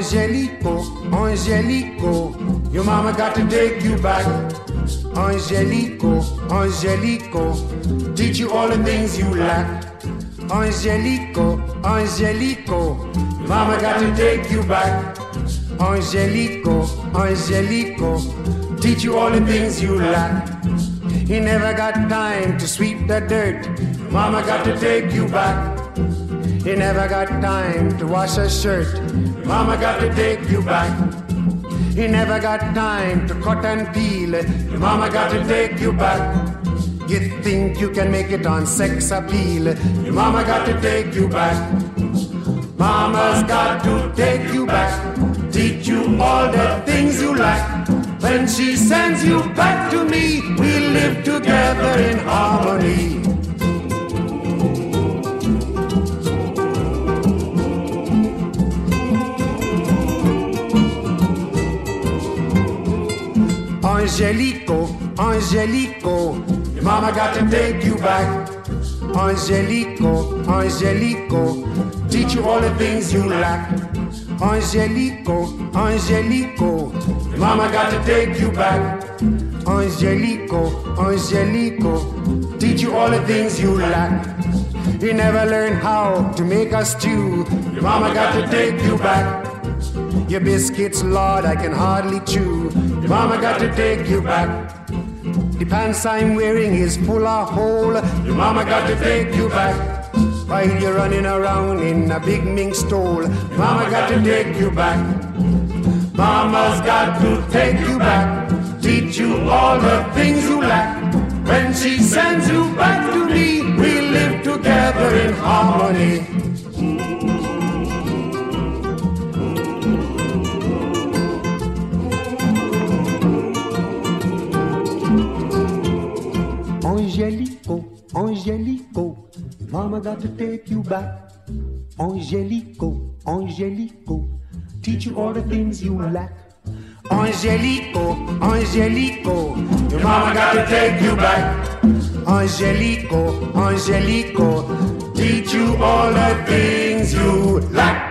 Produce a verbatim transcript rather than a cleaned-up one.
Angelico, Angelico, your mama got to take you back. Angelico, Angelico, teach you all the things you lack. Angelico, Angelico, your mama got to take you back. Angelico, Angelico, teach you all the things you lack. He never got time to sweep the dirt, mama got to take you back. He never got time to wash a shirt, mama got to take you back. He never got time to cut and peel, mama got to take you back. You think you can make it on sex appeal, mama got to take you back. Mama's got to take you back, teach you all the things you lack. When she sends you back to me, we live together in harmony. Angelico, Angelico, your mama got to take you back. Angelico, Angelico, teach you all the things you lack. Angelico, Angelico, your mama got to take you back. Angelico, Angelico, teach you all the things you lack. You never learned how to make a stew, your mama got to take you back. Your biscuits, Lord, I can hardly chew, your mama got to take you back. The pants I'm wearing is full of hole, your mama got to take you back. While you're running around in a big mink stole, mama got to take you back. Mama's got to take you back, teach you all the things you lack. When she sends you back to me, we live together in harmony. Angelico, Angelico, mama got to take you back. Angelico, Angelico, teach you all the things you lack. Angelico, Angelico, your mama got to take you back. Angelico, Angelico, teach you all the things you lack.